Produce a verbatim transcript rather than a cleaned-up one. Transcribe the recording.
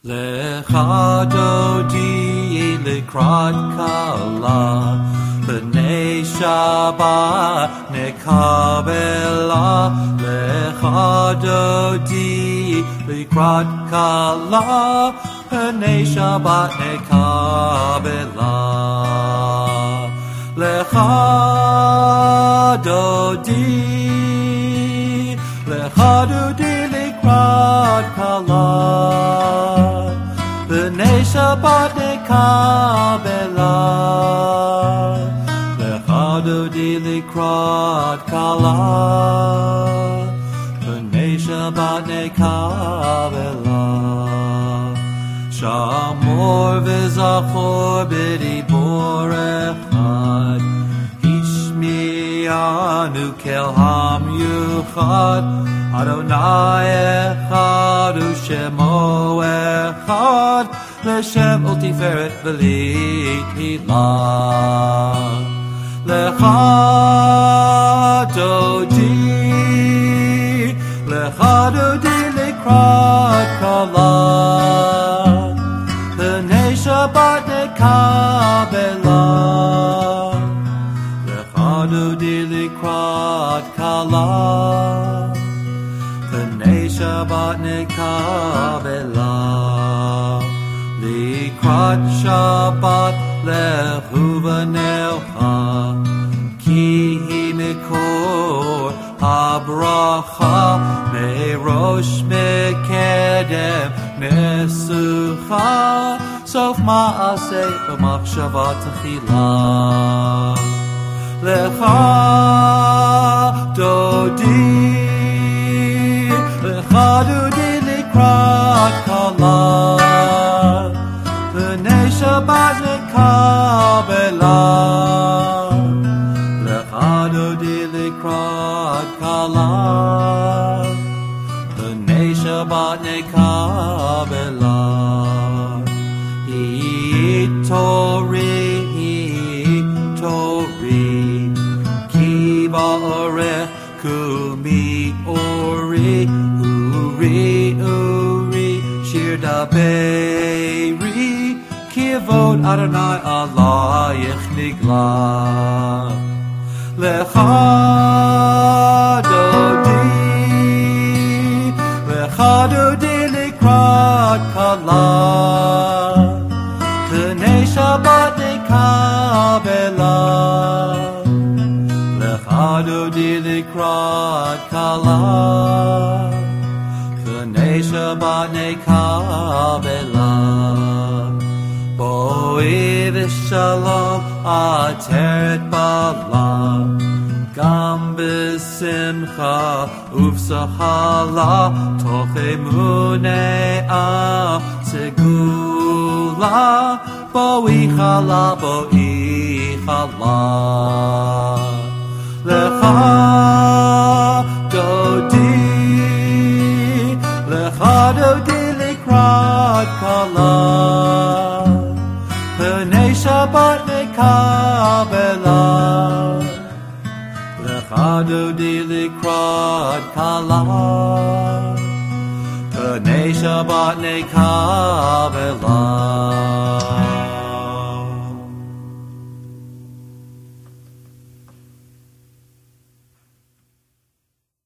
Lecha dodi likrat kala, b'nei Shabbat nekabela. Lecha dodi likrat kala, b'nei Shabbat nekabela. Lecha dodi, lecha dodi likrat kala, b'nei Shabbat nekabela. Lecha dodi likrat kala, b'nei Shabbat nekabela. Shamor v'zachor b'dibor echad, Hishmi'anu kel ham yuchad. Adonai echad u'shemo echad, L'shem ultiferet v'lithilah. Lecha dodi, lecha dodi likrat kala, b'nei Shabbat nekabela. Lecha dodi likrat kala, b'nei Shabbat nekabela. Likrat Shabbat lechu v'nelcha, ki hi mikor habracha, merosh mekedem mesucha, sof ma'aseh b'machshava tchila. Lecha dodi, lecha dodi likrat kala, b'nei Shabbat nekabela. Lecha dodi likrat kala, b'nei Shabbat nekabela. Hitori, hitori, ki ba'orech kumi ori, uri, uri, shir daberi, kivod Adonai alayich nigla. Lecha dodi, lecha dodi likrat kala, b'nei Shabbat nekabela. Lecha dodi likrat kala, b'nei Shabbat nekabela. Boi v'shalom ateret bala, gam b'simcha uv'sahala, toch emunei segula. Boi chala, boi chala. Lecha dodi, lecha dodi likrat kala, b'nei Shabbat nekabela. Lecha dodi likrat kala, b'nei Shabbat nekabela.